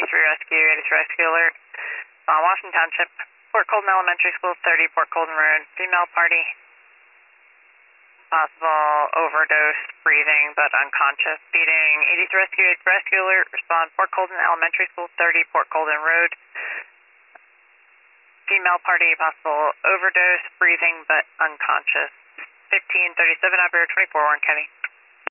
3 rescue, 83 rescue alert. Washington Township, Port Colden Elementary School, 30 Port Colden Road, female party. Possible overdose, breathing, but unconscious. Feeding 83 rescue, 83 rescue alert. Respond Port Colden Elementary School, 30 Port Colden Road. Female party, possible overdose, breathing, but unconscious. 1537, operator 24, Warren County.